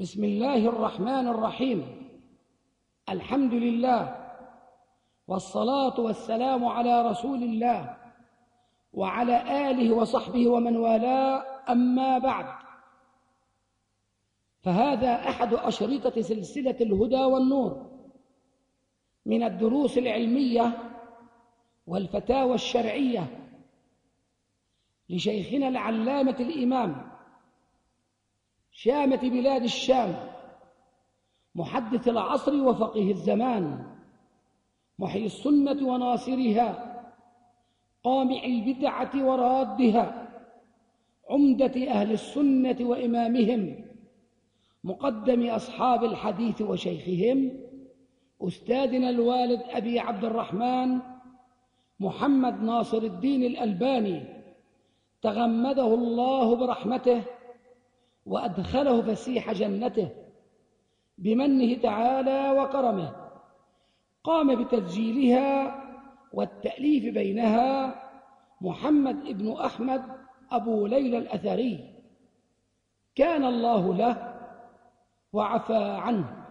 بسم الله الرحمن الرحيم. الحمد لله والصلاة والسلام على رسول الله وعلى آله وصحبه ومن والاه، أما بعد، فهذا أحد أشرطة سلسلة الهدى والنور من الدروس العلمية والفتاوى الشرعية لشيخنا العلامة الإمام شامة بلاد الشام، محدث العصر وفقيه الزمان، محيي السنة وناصرها، قامع البدعة ورادها، عمدة أهل السنة وإمامهم، مقدم أصحاب الحديث وشيخهم، أستاذنا الوالد أبي عبد الرحمن محمد ناصر الدين الألباني، تغمده الله برحمته وأدخله فسيح جنته بمنه تعالى وكرمه. قام بتسجيلها والتأليف بينها محمد ابن أحمد أبو ليلى الأثري، كان الله له وعفى عنه.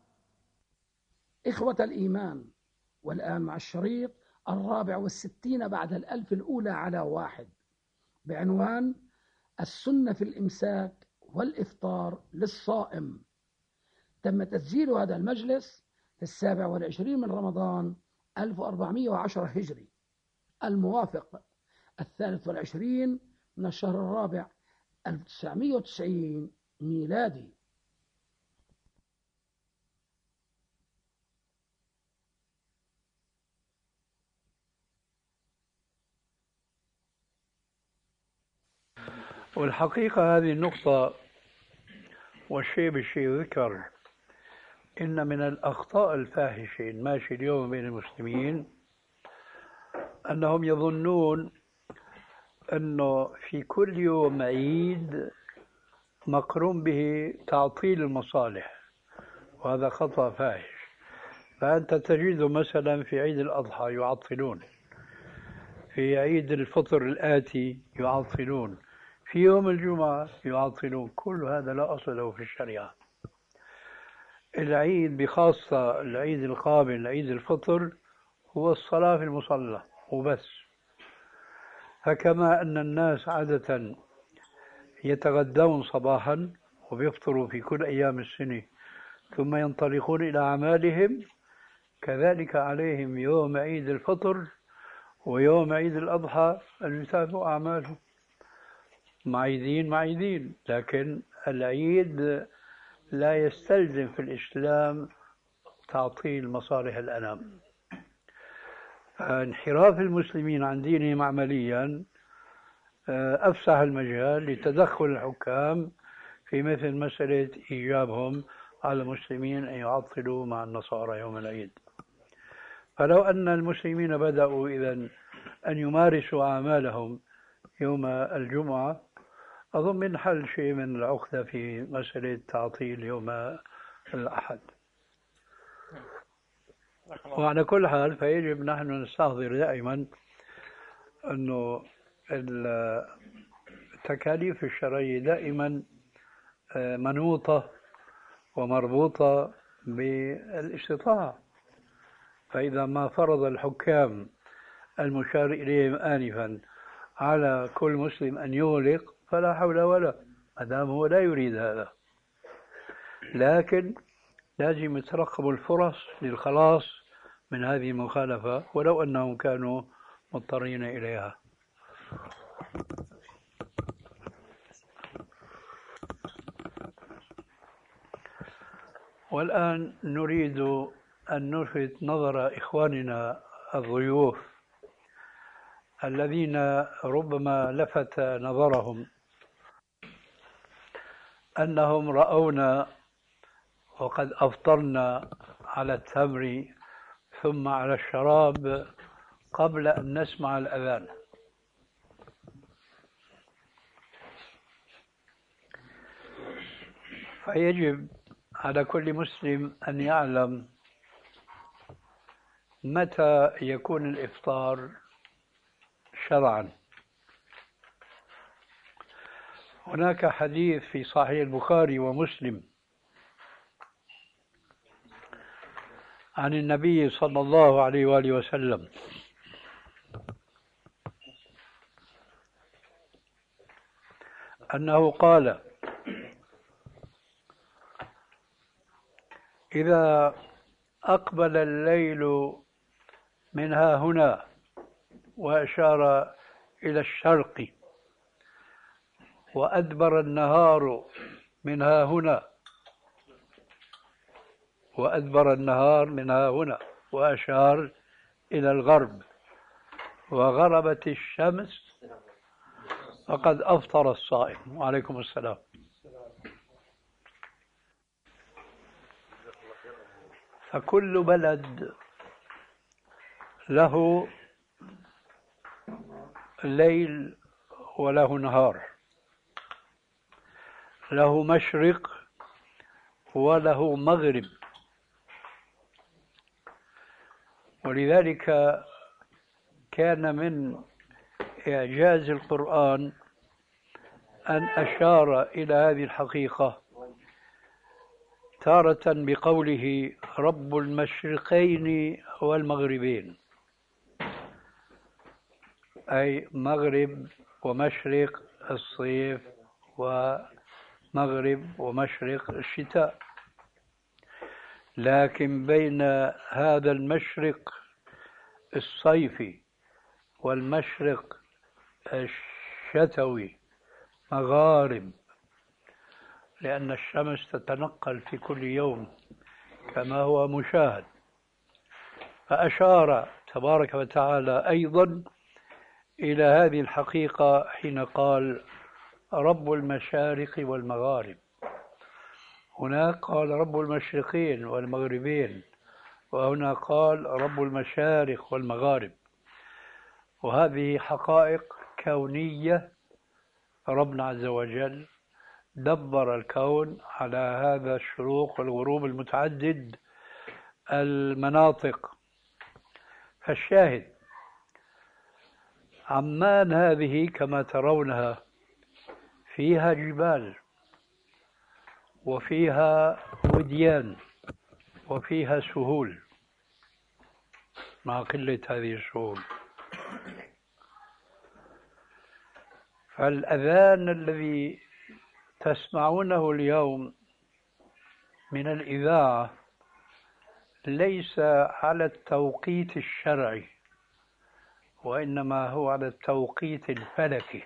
إخوة الإيمان، والآن مع الشريط 64 بعد 1000 الأولى على 1 بعنوان السنة في الإمساك والإفطار للصائم. تم تسجيل هذا المجلس في 27 من رمضان 1410 هجري، الموافق 23 من الشهر الرابع 1990 ميلادي. والحقيقة هذه النقطة والشيء بالشيء ذكر، إن من الأخطاء الفاحشة الماشية اليوم بين المسلمين أنهم يظنون أنه في كل يوم عيد مقرون به تعطيل المصالح، وهذا خطأ فاحش. فأنت تجد مثلا في عيد الأضحى يعطلون، في عيد الفطر الآتي يعطلون، في يوم الجمعة يعطلون. كل هذا لا أصل له في الشريعة. العيد بخاصة العيد القابل عيد الفطر هو الصلاة في المصلى وبس. فكما أن الناس عادة يتغدون صباحا وبيفطروا في كل أيام السنة ثم ينطلقون إلى أعمالهم، كذلك عليهم يوم عيد الفطر ويوم عيد الأضحى أن يتابعوا أعمالهم. معيدين، لكن العيد لا يستلزم في الإسلام تعطيل مصالح الأنام. انحراف المسلمين عن دينهم عمليا أفسح المجال لتدخل الحكام في مثل مسألة إيجابهم على المسلمين أن يعطلوا مع النصارى يوم العيد. فلو أن المسلمين بدأوا إذن أن يمارسوا أعمالهم يوم الجمعة، أظن من حل شيء من العقدة في مسألة تعطيل يوم الأحد. وعلى كل حال فيجب نحن نستحضر دائما أنه التكاليف الشرعية دائما منوطة ومربوطة بالاستطاعة. فإذا ما فرض الحكام المشار إليهم آنفا على كل مسلم أن يغلق فلا حول ولا، ما دام هو لا يريد هذا. لكن لازم يترقبوا الفرص للخلاص من هذه المخالفة ولو أنهم كانوا مضطرين إليها. والآن نريد أن نلفت نظر إخواننا الضيوف الذين ربما لفت نظرهم أنهم رأونا وقد أفطرنا على التمر ثم على الشراب قبل أن نسمع الأذان. فيجب على كل مسلم أن يعلم متى يكون الإفطار شرعا. هناك حديث في صحيح البخاري ومسلم عن النبي صلى الله عليه وآله وسلم أنه قال: إذا أقبل الليل من ها هنا، وأشار إلى الشرق، وأدبر النهار من ها هنا، وأدبر النهار من ها هنا، وأشار إلى الغرب، وغربت الشمس، فقد أفطر الصائم. وعليكم السلام. فكل بلد له ليل وله نهار، له مشرق وله مغرب. ولذلك كان من إعجاز القرآن أن أشار إلى هذه الحقيقة تارة بقوله: رب المشرقين والمغربين، أي مغرب ومشرق الصيف ومغرب ومشرق الشتاء. لكن بين هذا المشرق الصيفي والمشرق الشتوي مغارب، لأن الشمس تتنقل في كل يوم كما هو مشاهد. فأشار تبارك وتعالى أيضا إلى هذه الحقيقة حين قال: رب المشارق والمغارب. هناك قال رب المشرقين والمغربين، وهنا قال رب المشارق والمغارب. وهذه حقائق كونية. ربنا عز وجل دبر الكون على هذا الشروق والغروب المتعدد المناطق. فالشاهد: عمان هذه كما ترونها فيها جبال، وفيها وديان، وفيها سهول، مع قلة هذه السهول. فالأذان الذي تسمعونه اليوم من الإذاعة ليس على التوقيت الشرعي، وإنما هو على التوقيت الفلكي.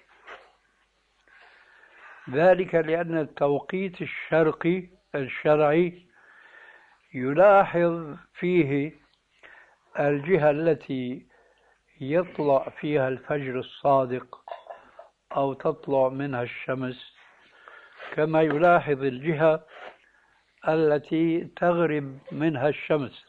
ذلك لأن التوقيت الشرعي يلاحظ فيه الجهة التي يطلع فيها الفجر الصادق أو تطلع منها الشمس، كما يلاحظ الجهة التي تغرب منها الشمس.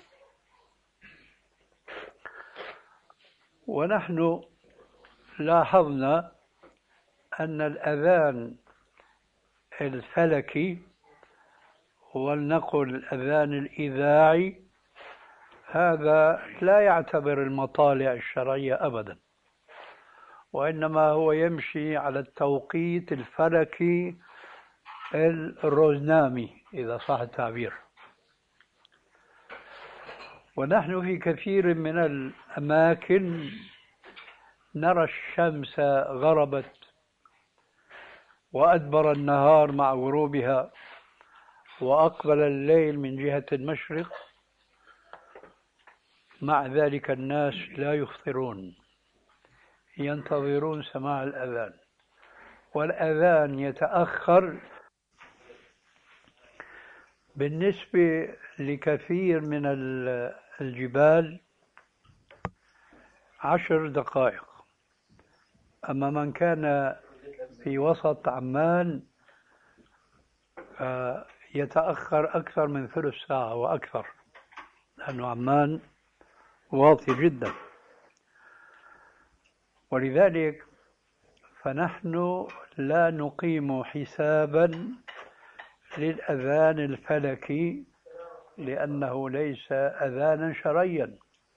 ونحن لاحظنا أن الأذان الفلكي، ولنقل الأذان الإذاعي، هذا لا يعتبر المطالع الشرعية أبدا، وإنما هو يمشي على التوقيت الفلكي الروزنامي إذا صح التعبير. ونحن في كثير من الأماكن نرى الشمس غربت وأدبر النهار مع غروبها، وأقبل الليل من جهة المشرق. مع ذلك الناس لا يفطرون، ينتظرون سماع الأذان، والأذان يتأخر بالنسبة لكثير من الجبال 10 دقائق. أما من كان في وسط عمان يتأخر أكثر من ثلث ساعة وأكثر، لأن عمان واطي جدا. ولذلك فنحن لا نقيم حسابا للأذان الفلكي، لأنه ليس أذانا شرعيا.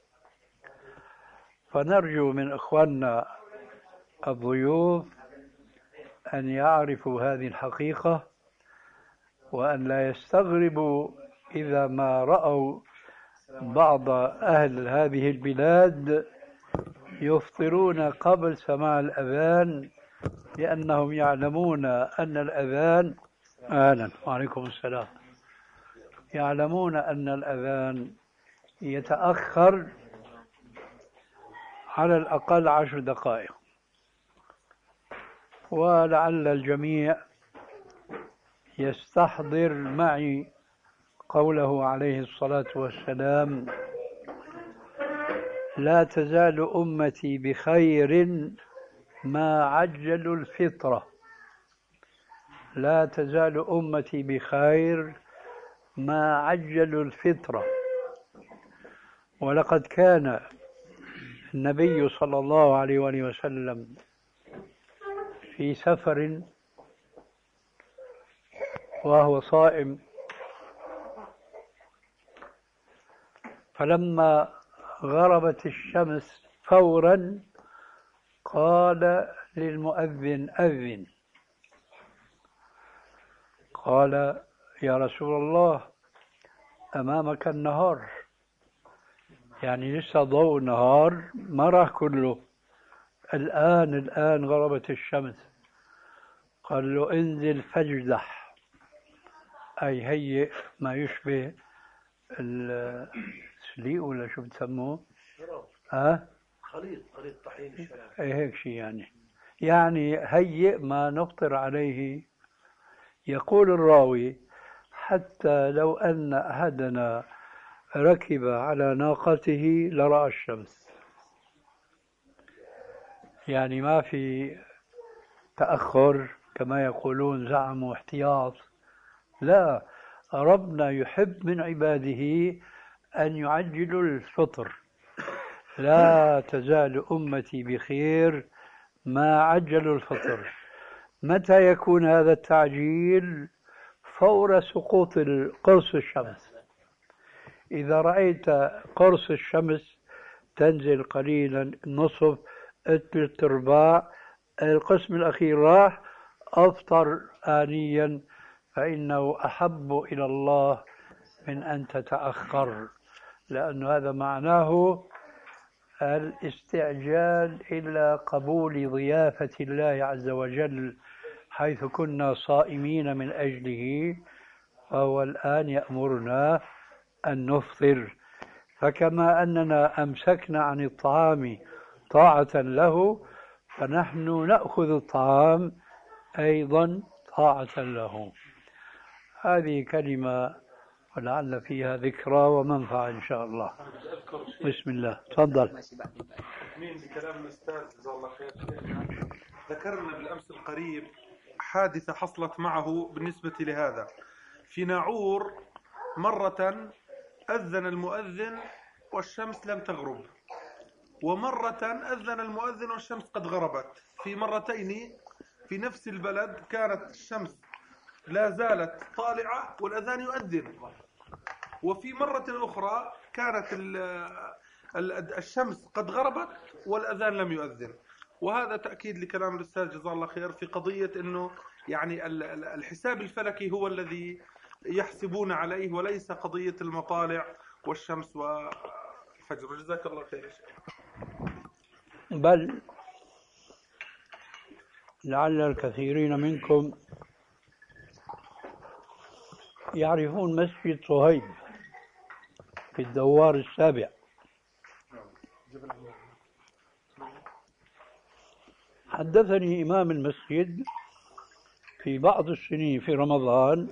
فنرجو من إخواننا الضيوف أن يعرفوا هذه الحقيقة، وأن لا يستغربوا إذا ما رأوا بعض أهل هذه البلاد يفطرون قبل سماع الأذان لأنهم يعلمون أن الأذان أهلا وعليكم السلام يعلمون أن الأذان يتأخر على الأقل 10 دقائق. ولعل الجميع يستحضر معي قوله عليه الصلاة والسلام: لا تزال أمتي بخير ما عجلوا الفطرة. لا تزال أمتي بخير ما عجلوا الفطرة. ولقد كان النبي صلى الله عليه وآله وسلم في سفر وهو صائم، فلما غربت الشمس فورا قال للمؤذن: أذن. قال: يا رسول الله أمامك النهار، يعني لسه ضوء النهار ما راح كله، الآن غربت الشمس. قال له: انزل فاجدح، أي هيئ ما يشبه السليق ولا شو بتسموه؟ خليط طحين الشراب. أي هيك شيء يعني هيئ ما نفطر عليه. يقول الراوي: حتى لو أن أحدنا ركب على ناقته لرأى الشمس. يعني ما في تأخر كما يقولون زعموا احتياط، لا، ربنا يحب من عباده أن يعجلوا الفطر. لا تزال أمتي بخير ما عجلوا الفطر. متى يكون هذا التعجيل؟ فور سقوط قرص الشمس. إذا رأيت قرص الشمس تنزل قليلا، نصف، ثلث أرباع، القسم الأخير راح، أفطر آنيا، فإنه أحب إلى الله من أن تتأخر، لأن هذا معناه الاستعجال إلى قبول ضيافة الله عز وجل حيث كنا صائمين من أجله، فهو الآن يأمرنا أن نفطر. فكما أننا أمسكنا عن الطعام طاعة له، فنحن نأخذ الطعام أيضا طاعة له. هذه كلمة ولعل فيها ذكرى ومنفعة إن شاء الله. بسم الله، تفضل. من بكلام الأستاذ جزاه الله خير. ذكرنا بالأمس القريب حادثة حصلت معه بالنسبة لهذا. في ناعور مرة أذن المؤذن والشمس لم تغرب، ومرة أذن المؤذن والشمس قد غربت. في مرتين في نفس البلد كانت الشمس لا زالت طالعة والأذان يؤذن، وفي مرة أخرى كانت الشمس قد غربت والأذان لم يؤذن. وهذا تأكيد لكلام الأستاذ جزاه الله خير في قضية أنه يعني الحساب الفلكي هو الذي يحسبون عليه، وليس قضية المطالع والشمس والفجر. جزاك الله خير. بل لعل الكثيرين منكم يعرفون مسجد صهيب في الدوار السابع. حدثني إمام المسجد في بعض السنين في رمضان،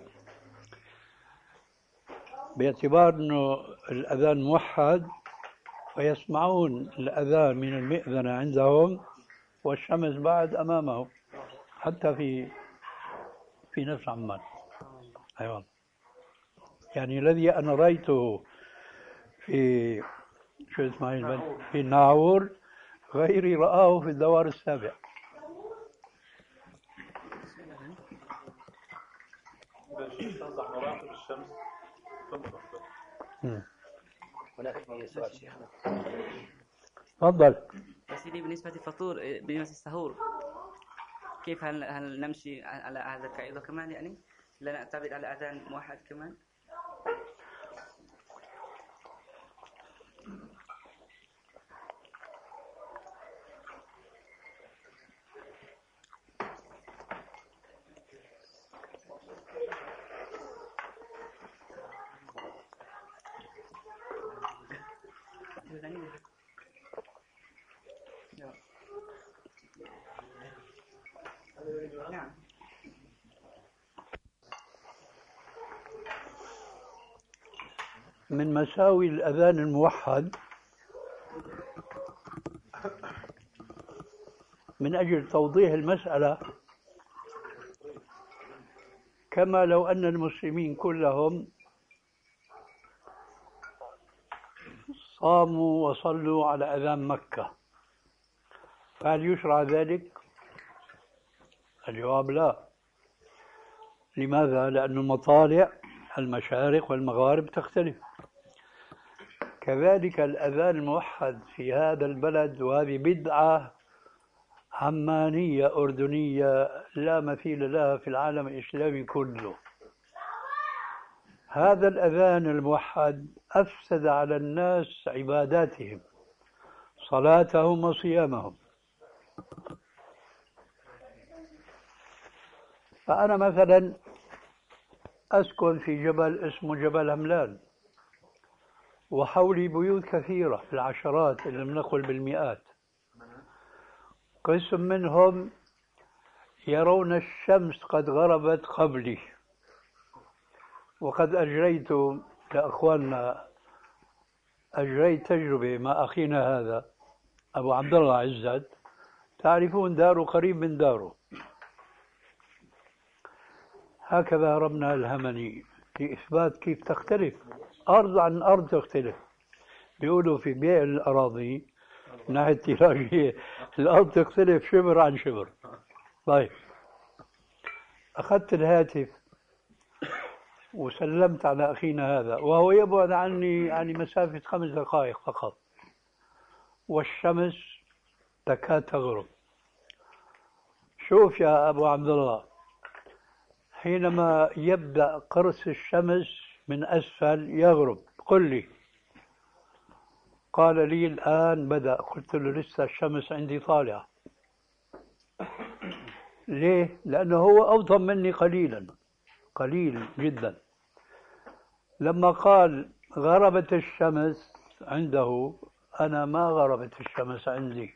باعتبار أنه الأذان موحد فيسمعون الأذان من المئذنة عندهم والشمس بعد أمامه، حتى في نفس عمان. أيوة، يعني الذي أنا رأيته في شو اسمه في الناعور غيري رآه في الدوار السابع. هناك سؤال شيخنا. تفضل. سيدي، بالنسبة للفطور، بالنسبة للسحور، كيف هل نمشي على هذا القاعدة كمان؟ يعني لا نعتمد على أذان موحد كمان؟ نعم. من مساوي الأذان الموحد من أجل توضيح المسألة، كما لو أن المسلمين كلهم صاموا وصلوا على أذان مكة، فهل يشرع ذلك؟ الجواب لا. لماذا؟ لأن المطالع المشارق والمغارب تختلف. كذلك الأذان الموحد في هذا البلد، وهذه بدعة عمانية أردنية لا مثيل لها في العالم الإسلامي كله. هذا الأذان الموحد أفسد على الناس عباداتهم، صلاتهم وصيامهم. فأنا مثلا أسكن في جبل اسمه جبل هملان، وحولي بيوت كثيرة بالعشرات إن لم نقل بالمئات. قسم منهم يرون الشمس قد غربت قبلي، وقد أجريت لأخواننا تجربة مع أخينا هذا أبو عبد الله عزت، تعرفون داره قريب من داره. هكذا ربنا الهمني لإثبات كيف تختلف أرض عن أرض تختلف. بيقولوا في بيع الأراضي من ناحية التراجية الأرض تختلف شبر عن شبر. طيب، أخذت الهاتف وسلمت على أخينا هذا، وهو يبعد عني يعني مسافة 5 دقائق فقط، والشمس تكاد تغرب. شوف يا أبو عبد الله، حينما يبدأ قرص الشمس من أسفل يغرب قل لي. قال لي الآن بدأ. قلت له لسه الشمس عندي طالعة. ليه؟ لأنه هو أوطن مني قليلا، قليل جدا. لما قال غربت الشمس عنده، أنا ما غربت الشمس عندي.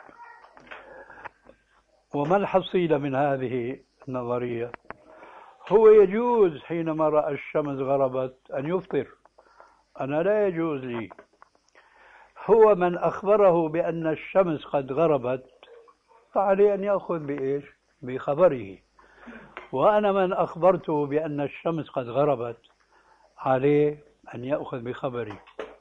وما الحصيلة من هذه النظرية؟ هو يجوز حينما رأى الشمس غربت أن يفطر، أنا لا يجوز لي. هو من أخبره بأن الشمس قد غربت فعليه أن يأخذ بإيش؟ بخبره. وأنا من أخبرته بأن الشمس قد غربت عليه أن يأخذ بخبري.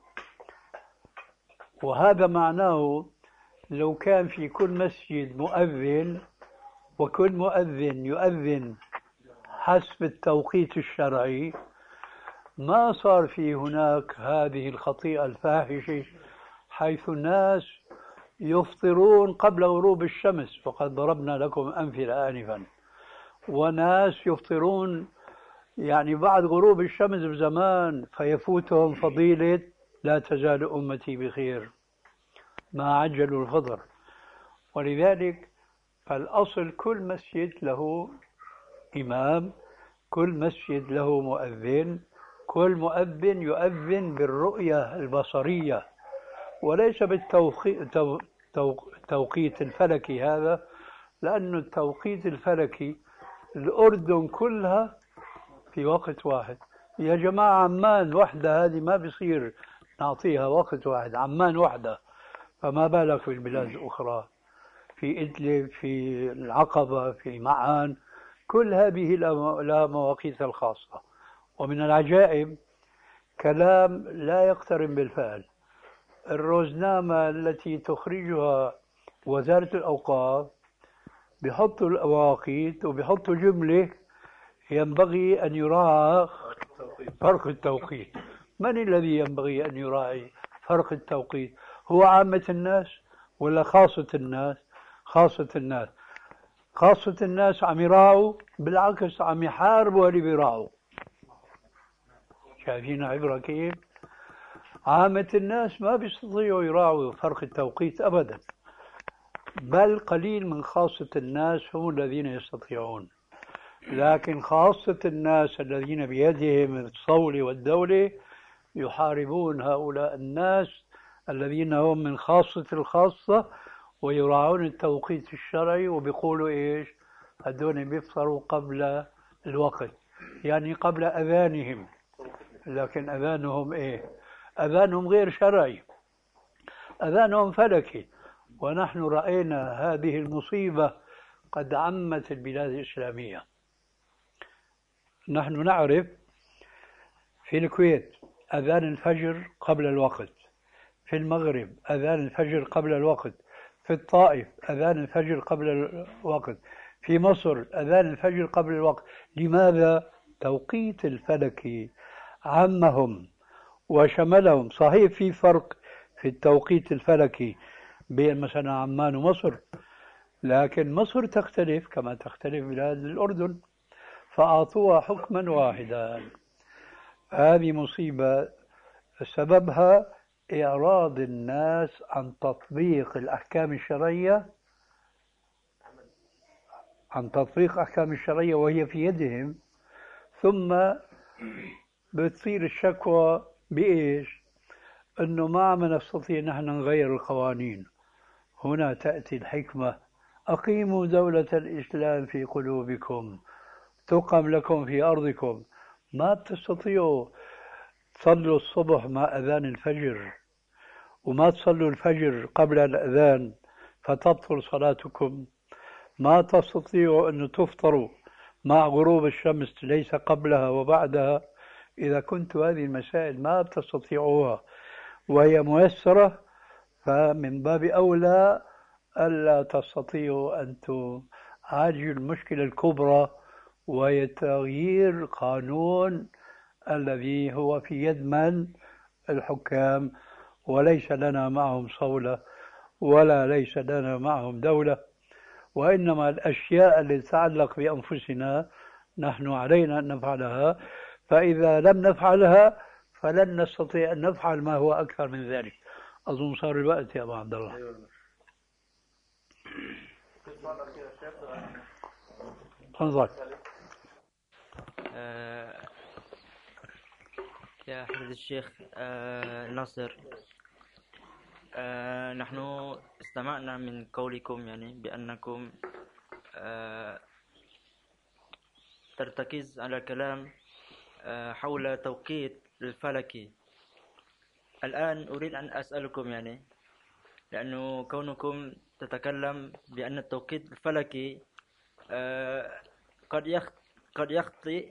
وهذا معناه لو كان في كل مسجد مؤذن، وكل مؤذن يؤذن حسب التوقيت الشرعي، ما صار في هناك هذه الخطيئة الفاحشة حيث الناس يفطرون قبل غروب الشمس، وقد ضربنا لكم أمثلة آنفا. وناس يفطرون يعني بعد غروب الشمس بزمان، فيفوتهم فضيلة لا تزال أمتي بخير ما عجلوا الفطر. ولذلك فالأصل كل مسجد له إمام، كل مسجد له مؤذن، كل مؤذن يؤذن بالرؤية البصرية وليس بالتوقيت الفلكي هذا، لأن التوقيت الفلكي الأردن كلها في وقت واحد. يا جماعة عمان وحدة هذه ما بيصير نعطيها وقت واحد، عمان وحدة، فما بالك في البلاد الأخرى، في إدلب، في العقبة، في معان، كل هذه لها مواقيت الخاصة. ومن العجائب كلام لا يقترن بالفعل. الروزنامة التي تخرجها وزارة الأوقاف بيحطوا المواقيت وبيحطوا جملة ينبغي أن يراعى فرق التوقيت. من الذي ينبغي أن يراعي فرق التوقيت؟ هو عامة الناس ولا خاصة الناس؟ خاصة الناس. خاصة الناس عم يراعوا، بالعكس عم يحاربوا اللي بيراعوا. شايفين عبرة كيف؟ عامة الناس ما بيستطيعوا يراعوا فرق التوقيت أبدا، بل قليل من خاصة الناس هم الذين يستطيعون. لكن خاصة الناس الذين بيدهم الصولة والدولة يحاربون هؤلاء الناس الذين هم من خاصة الخاصة ويراعون التوقيت الشرعي وبيقولوا إيش هدول بيفطروا قبل الوقت يعني قبل أذانهم، لكن أذانهم إيه؟ أذانهم غير شرعي، أذانهم فلكي. ونحن رأينا هذه المصيبة قد عمت البلاد الإسلامية. نحن نعرف في الكويت أذان الفجر قبل الوقت، في المغرب أذان الفجر قبل الوقت، في الطائف أذان الفجر قبل الوقت، في مصر أذان الفجر قبل الوقت. لماذا؟ توقيت الفلكي عمهم وشملهم. صحيح في فرق في التوقيت الفلكي بين مثلا عمان ومصر، لكن مصر تختلف كما تختلف بلاد الأردن، فأعطوها حكما واحدا. هذه مصيبة سببها إعراض الناس عن تطبيق الأحكام الشرعية، وهي في يدهم. ثم بتصير الشكوى بإيش؟ أنه ما عم نستطيع نحن نغير القوانين. هنا تأتي الحكمة: أقيموا دولة الإسلام في قلوبكم تقم لكم في أرضكم. ما تستطيعوا تصلوا الصبح مع أذان الفجر وما تصلوا الفجر قبل الأذان فتبطل صلاتكم. ما تستطيعوا أن تفطروا مع غروب الشمس ليس قبلها وبعدها. إذا كنت هذه المسائل ما تستطيعوها وهي ميسرة، فمن باب أولى ألا تستطيعوا أن تعالجوا المشكلة الكبرى، وهي تغيير قانون الذي هو في يد من؟ الحكام، وليس لنا معهم صولة ولا ليس لنا معهم دولة، وإنما الأشياء التي تتعلق بأنفسنا نحن علينا أن نفعلها. فإذا لم نفعلها فلن نستطيع أن نفعل ما هو أكثر من ذلك. أظن صار الوقت يا أبو عبد الله. تفضل. يا حضرة الشيخ ناصر، نحن استمعنا من قولكم يعني بأنكم ترتكز على كلام حول توقيت الفلكي. الآن أريد أن أسألكم يعني، لأنه كونكم تتكلم بأن التوقيت الفلكي قد يخطئ،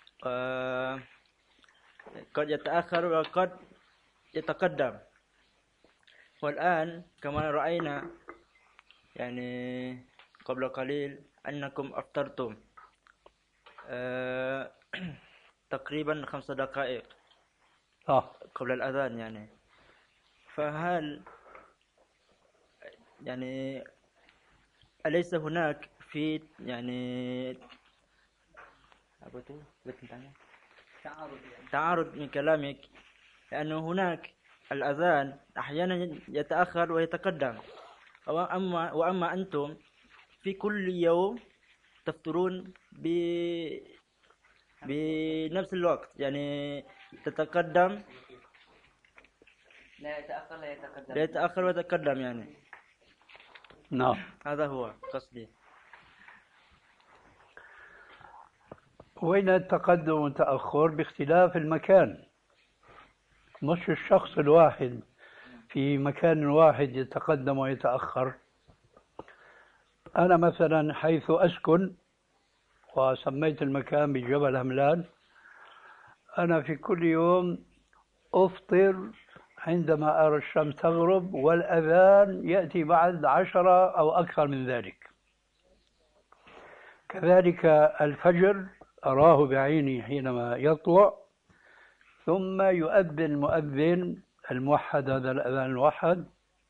قد يتأخر وقد يتقدم. والآن كما رأينا يعني قبل قليل أنكم أفطرتم تقريبا 5 دقائق قبل الأذان يعني. فهل يعني أليس هناك في يعني تعارض من كلامك؟ لأنه هناك الأذان أحيانا يتأخر ويتقدم، وأما أنتم في كل يوم تفطرون بنفس الوقت، يعني تتقدم لا يتأخر لا يتأخر ويتقدم يعني. نعم، هذا هو قصدي. وين التقدم والتأخر؟ باختلاف المكان، مش الشخص الواحد في مكان واحد يتقدم ويتأخر. أنا مثلا حيث أسكن وسميت المكان بجبل هملان، أنا في كل يوم أفطر عندما أرى الشمس تغرب والأذان يأتي بعد 10 أو أكثر من ذلك. كذلك الفجر أراه بعيني حينما يطلع، ثم يؤذن المؤذن الموحد، هذا الأذان الموحد،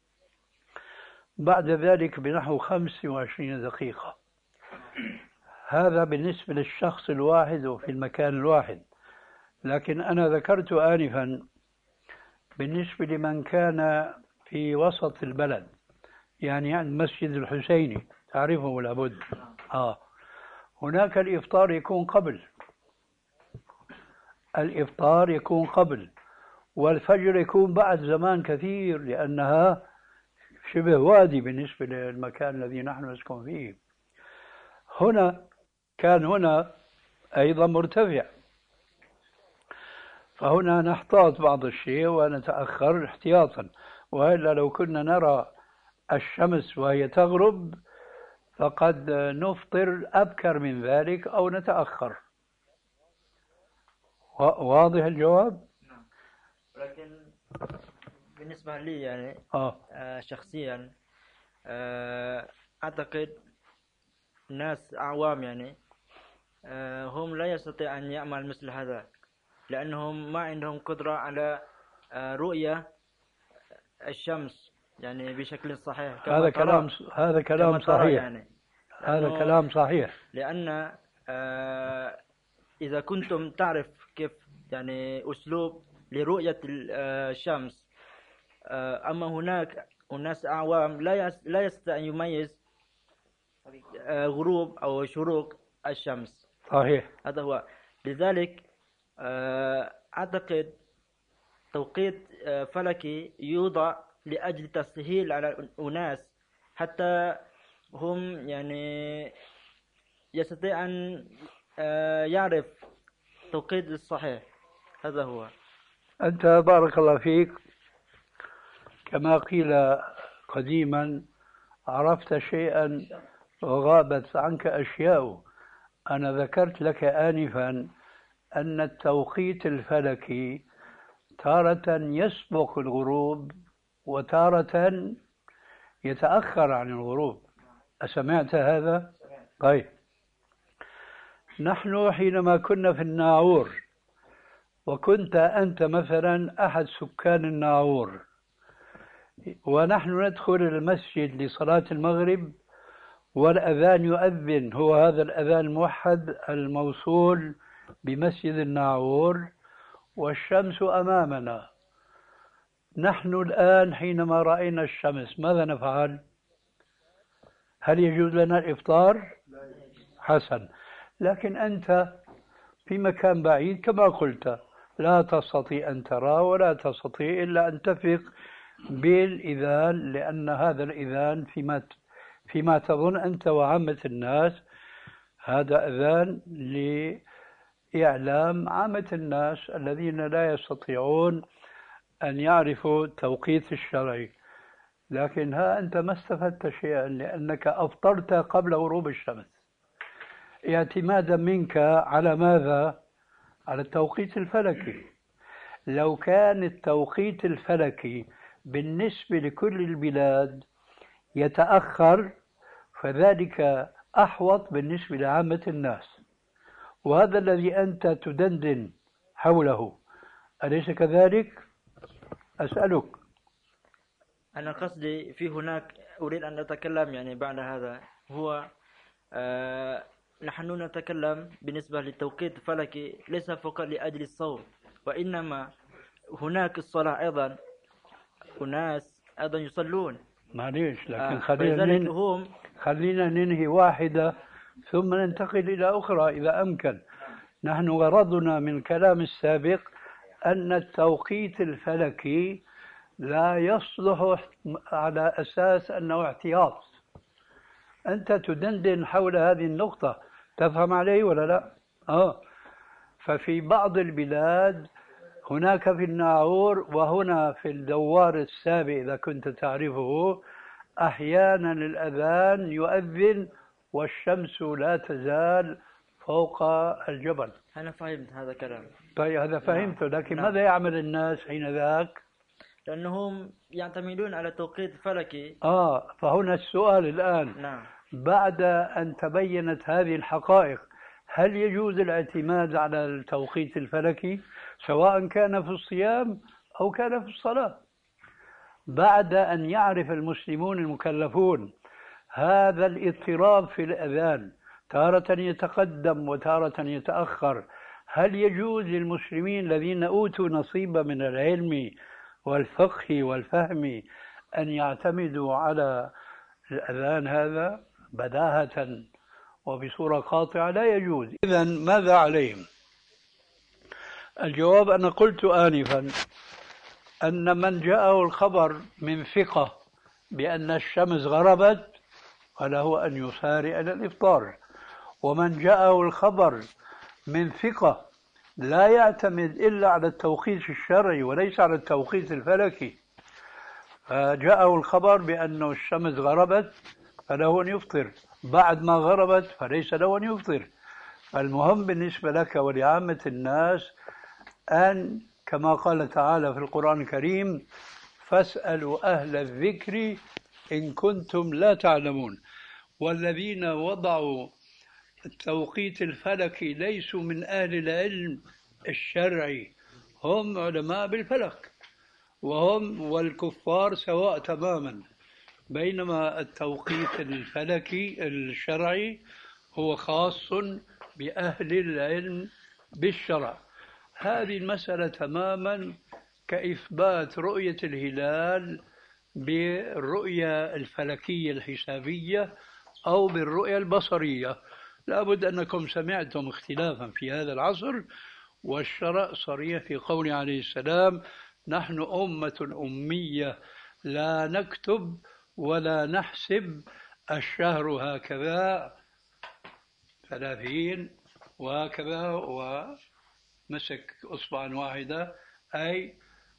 بعد ذلك بنحو 25 دقيقة. هذا بالنسبة للشخص الواحد وفي المكان الواحد. لكن أنا ذكرت آنفا بالنسبة لمن كان في وسط البلد، يعني عند مسجد الحسيني، تعرفه لابد. هناك الإفطار يكون قبل، والفجر يكون بعد زمان كثير، لأنها شبه وادي بالنسبة للمكان الذي نحن نسكن فيه. هنا أيضا مرتفع، فهنا نحتاط بعض الشيء ونتأخر احتياطا، وإلا لو كنا نرى الشمس وهي تغرب فقد نفطر أبكر من ذلك أو نتأخر. واضح الجواب؟ ولكن بالنسبة لي يعني شخصيا أعتقد ناس أعوام يعني هم لا يستطيع أن يعمل مثل هذا، لأنهم ما عندهم قدرة على رؤية الشمس يعني بشكل صحيح. هذا كلام صحيح يعني. هذا كلام صحيح، لأن إذا كنتم تعرف كيف يعني أسلوب لرؤية الشمس، أما هناك أناس أعوام لا يستطيع أن يميز غروب أو شروق الشمس. صحيح، هذا هو. لذلك أعتقد توقيت فلكي يوضع لأجل تسهيل على الأناس حتى هم يعني يستطيع أن يعرف توقيت الصحيح. هذا هو. أنت بارك الله فيك كما قيل قديما عرفت شيئا وغابت عنك أشياء. أنا ذكرت لك آنفا أن التوقيت الفلكي تارة يسبق الغروب وتارة يتأخر عن الغروب. أسمعت هذا؟ طيب، نحن حينما كنا في الناعور وكنت أنت مثلا أحد سكان الناعور ونحن ندخل المسجد لصلاة المغرب والأذان يؤذن، هو هذا الأذان الموحد الموصول بمسجد الناعور والشمس أمامنا. نحن الآن حينما رأينا الشمس ماذا نفعل؟ هل يجوز لنا الإفطار؟ حسن. لكن أنت في مكان بعيد كما قلت لا تستطيع أن ترى ولا تستطيع إلا أن تفق بالإذان، لأن هذا الإذان فيما تظن أنت وعامة الناس هذا أذان لإعلام عامة الناس الذين لا يستطيعون أن يعرفوا التوقيت الشرعي. لكن أنت ما استفدت شيئا، لأنك أفطرت قبل غروب الشمس اعتمادا منك على ماذا؟ على التوقيت الفلكي. لو كان التوقيت الفلكي بالنسبة لكل البلاد يتأخر فذلك أحوط بالنسبة لعامة الناس، وهذا الذي أنت تدندن حوله، أليس كذلك؟ أسألك. أنا قصدي في هناك أريد أن أتكلم يعني بعد هذا، هو نحن نتكلم بالنسبة للتوقيت الفلكي ليس فقط لأجل الصوم، وإنما هناك الصلاة أيضا، أناس أيضا يصلون. معليش، لكن خلينا ننهي واحدة ثم ننتقل إلى أخرى إذا أمكن. نحن غرضنا من الكلام السابق أن التوقيت الفلكي لا يصلح على أساس أنه احتياط. أنت تدندن حول هذه النقطة، تفهم علي ولا لا؟ ففي بعض البلاد هناك في الناعور وهنا في الدوار السابع إذا كنت تعرفه أحيانا الأذان يؤذن والشمس لا تزال فوق الجبل. أنا فهمت هذا الكلام. طيب هذا فهمته، لكن ماذا يعمل الناس حين ذاك؟ لأنهم يعتمدون على توقيت فلكي. فهنا السؤال الآن. نعم. بعد أن تبينت هذه الحقائق هل يجوز الاعتماد على التوقيت الفلكي سواء كان في الصيام أو كان في الصلاة؟ بعد أن يعرف المسلمون المكلفون هذا الاضطراب في الأذان تارة يتقدم وتارة يتأخر، هل يجوز للمسلمين الذين أوتوا نصيبا من العلم والفقه والفهم أن يعتمدوا على الأذان هذا؟ بداهة وبصورة قاطعة لا يجوز. إذن ماذا عليهم؟ الجواب أنا قلت آنفا أن من جاءه الخبر من ثقة بأن الشمس غربت فله أن يسارع إلى الإفطار، ومن جاءه الخبر من ثقة لا يعتمد إلا على التوقيت الشرعي وليس على التوقيت الفلكي، فجاءه الخبر بأن الشمس غربت فله أن يفطر، بعد ما غربت فليس له أن يفطر. المهم بالنسبة لك ولعامة الناس أن كما قال تعالى في القرآن الكريم فاسألوا أهل الذكر إن كنتم لا تعلمون. والذين وضعوا التوقيت الفلكي ليسوا من أهل العلم الشرعي، هم علماء بالفلك وهم والكفار سواء تماما، بينما التوقيت الفلكي الشرعي هو خاص بأهل العلم بالشرع. هذه المسألة تماما كإثبات رؤية الهلال بالرؤية الفلكية الحسابية أو بالرؤية البصرية. لابد أنكم سمعتم اختلافا في هذا العصر، والشرع صريح في قوله عليه السلام نحن أمة أمية لا نكتب ولا نحسب، الشهر هكذا 30 وهكذا، ومسك أصبعا واحدة أي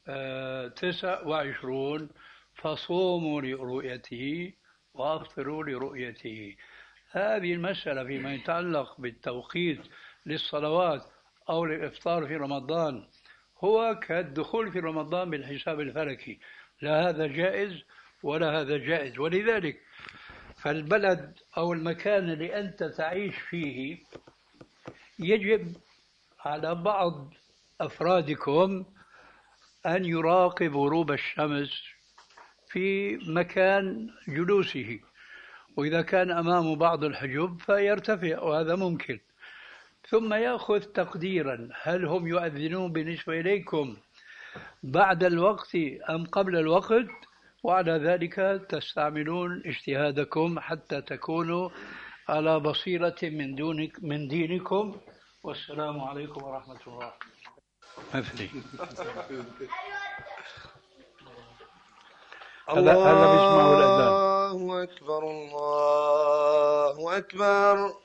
29، فصوموا لرؤيته وأفطروا لرؤيته. هذه المسألة فيما يتعلق بالتوقيت للصلوات أو للإفطار في رمضان هو كالدخول في رمضان بالحساب الفلكي، لا هذا جائز ولا هذا جائز. ولذلك فالبلد أو المكان اللي أنت تعيش فيه يجب على بعض أفرادكم أن يراقب غروب الشمس في مكان جلوسه، وإذا كان أمامه بعض الحجب فيرتفع وهذا ممكن، ثم يأخذ تقديرا هل هم يؤذنون بالنسبة إليكم بعد الوقت أم قبل الوقت، وعلى ذلك تستعملون اجتهادكم حتى تكونوا على بصيرة من دينكم. والسلام عليكم ورحمة الله. مثلي هلا بيسمعوا الأذان. الله أكبر الله أكبر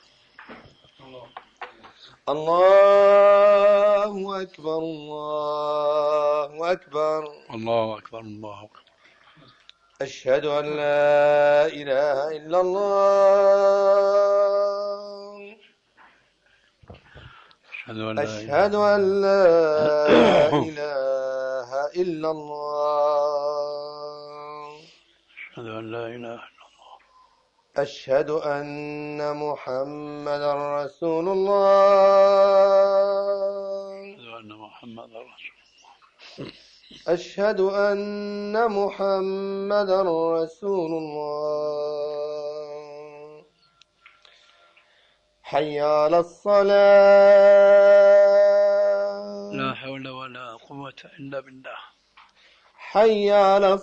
الله أكبر الله أكبر الله أكبر الله أكبر. أشهد أن لا إله إلا الله أشهد أن لا إله إلا الله أشهد أن لا إله إلا الله أشهد أن محمدا رسول الله أشهد أن محمدا رسول الله أشهد أن محمدا رسول الله حي على الصلاة لا حول ولا قوة إلا بالله. حي على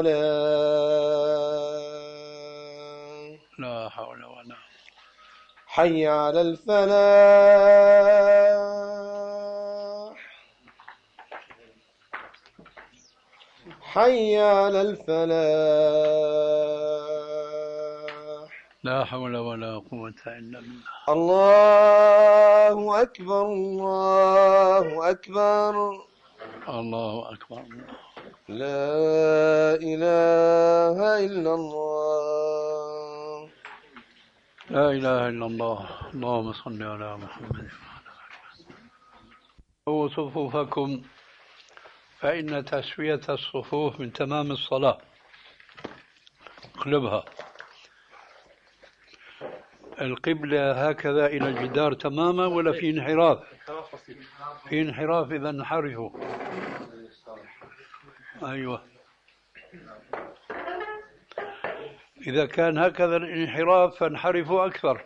الصلاة لا حول ولا حي على الفلاح حي على الفلاح لا حول ولا قوة إلا بالله. الله أكبر الله أكبر الله أكبر لا إله إلا الله لا إله إلا الله. اللهم صل على محمد. سووا صفوفكم فإن تسوية الصفوف من تمام الصلاة. اقلبها القبلة هكذا إلى الجدار تماما ولا في انحراف؟ في انحراف، إذا انحرفوا. أيوة، إذا كان هكذا الانحراف فانحرفوا أكثر.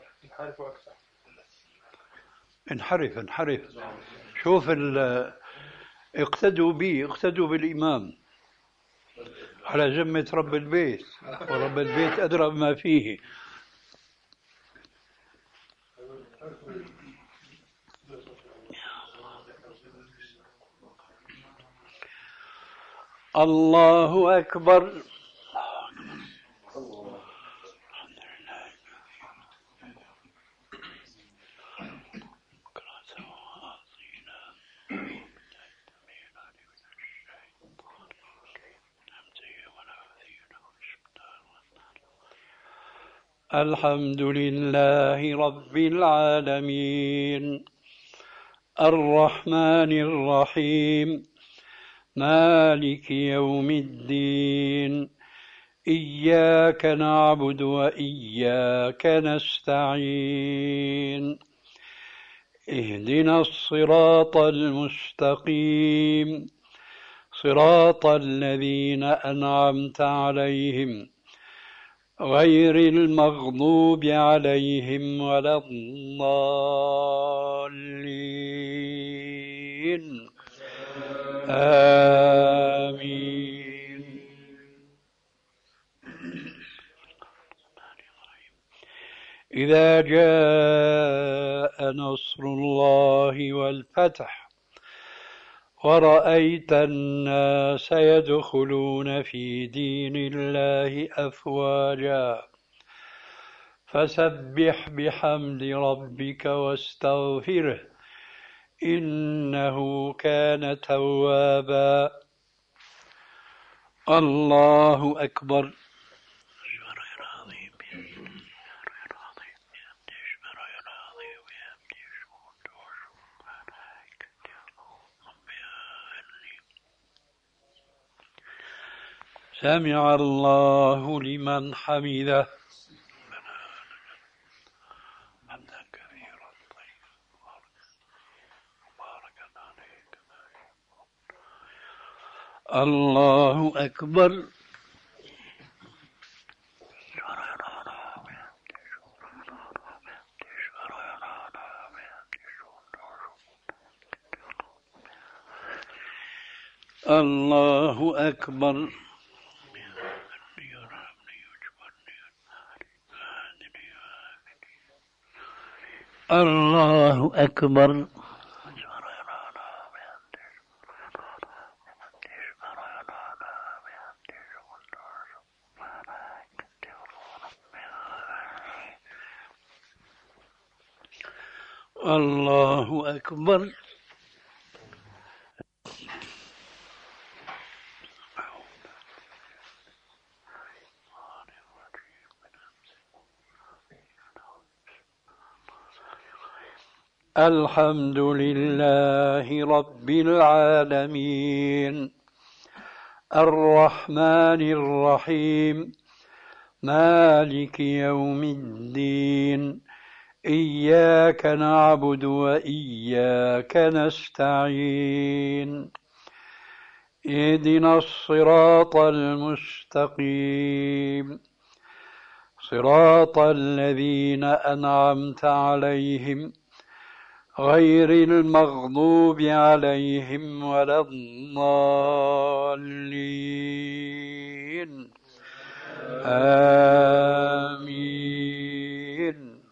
انحرف. شوف اقتدوا بي، اقتدوا بالإمام على ذمة رب البيت، ورب البيت أدرى بما فيه. الله أكبر. الحمد لله رب العالمين الرحمن الرحيم مالك يوم الدين إياك نعبد وإياك نستعين اهدنا الصراط المستقيم صراط الذين أنعمت عليهم غير المغضوب عليهم ولا الضالين آمين. إذا جاء نصر الله والفتح ورأيت الناس يدخلون في دين الله أفواجا فسبح بحمد ربك واستغفره إنه كان توابا. الله أكبر. سمع الله لمن حمده. حمدا كثيرا طيبا مباركا عليك. الله أكبر. الله أكبر. الله أكبر. الله أكبر. الحمد لله رب العالمين الرحمن الرحيم مالك يوم الدين إياك نعبد وإياك نستعين اهدنا الصراط المستقيم صراط الذين أنعمت عليهم غير المغضوب عليهم ولا الضالين آمين.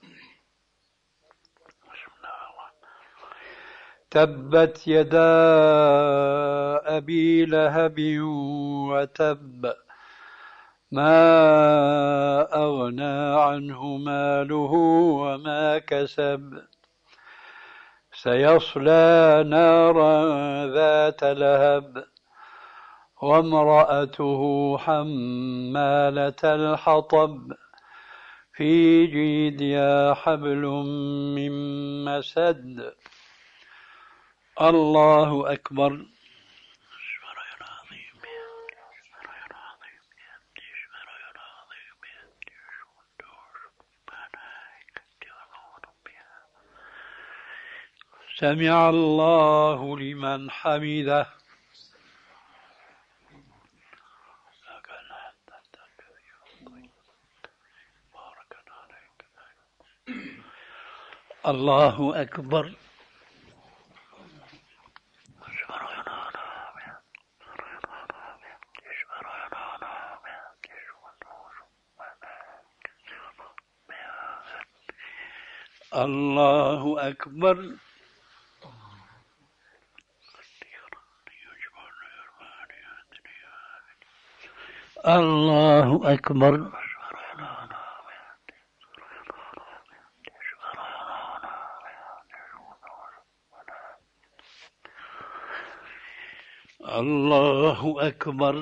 تبت يدا أبي لهب وتب ما أغنى عنه ماله وما كسب سيصلى نارا ذات لهب وامرأته حمالة الحطب في جيدها حبل من مسد. الله أكبر. سمع الله لمن حمده. الله أكبر. الله أكبر. الله أكبر. الله أكبر.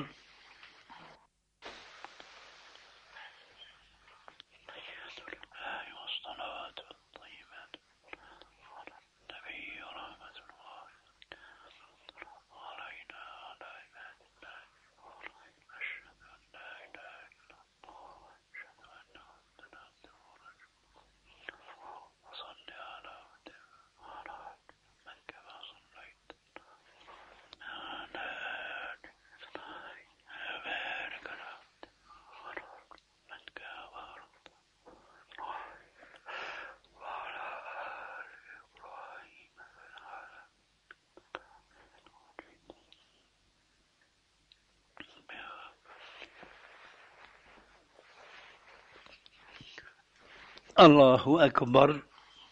الله أكبر.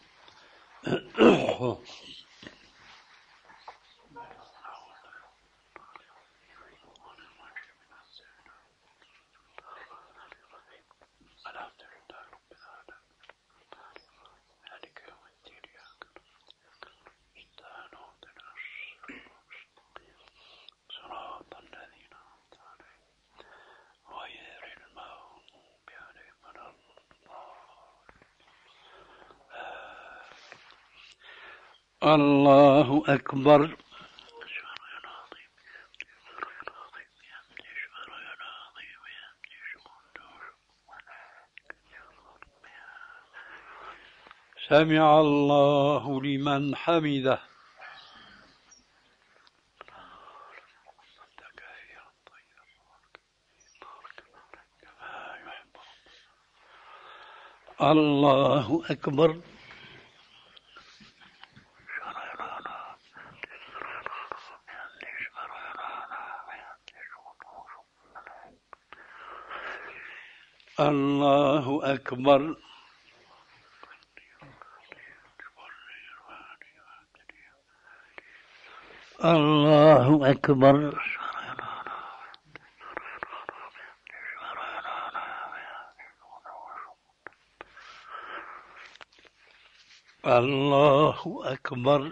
الله أكبر. سمع الله لمن حمده. الله أكبر. الله أكبر. الله أكبر. الله أكبر.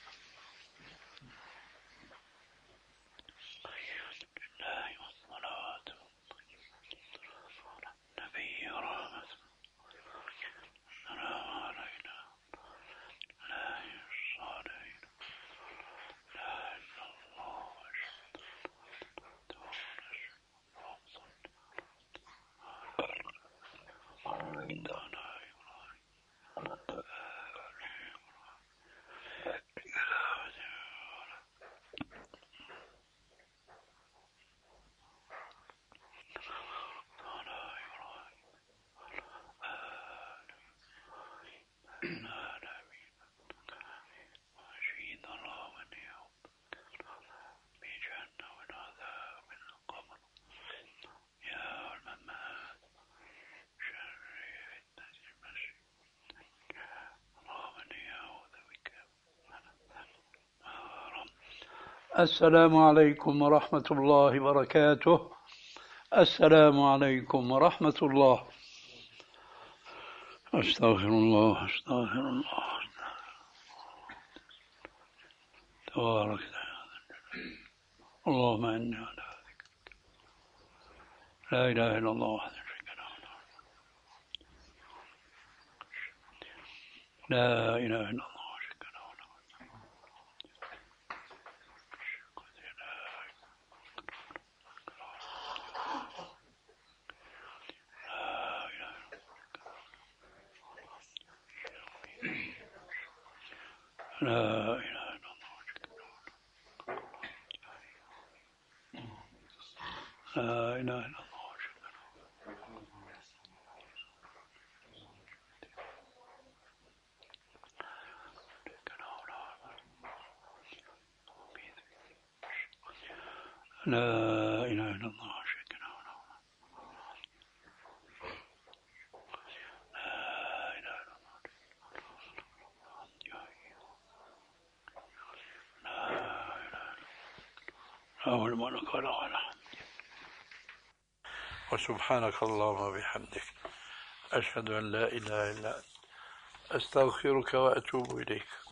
السلام عليكم ورحمة الله وبركاته. السلام عليكم ورحمة الله. أستغفر الله أستغفر الله. تبارك اللهم إني على ذكرك لا إله إلا الله وحده لا شريك له لا إله إلا الله وشريك له لا إله إلا الله لا إله إلا الله لا إله إلا الله شريك له لا إله إلا الله له الملك وله الحمد. وسبحانك اللهم وبحمدك أشهد أن لا إله إلا أنت أستغفرك وأتوب إليك.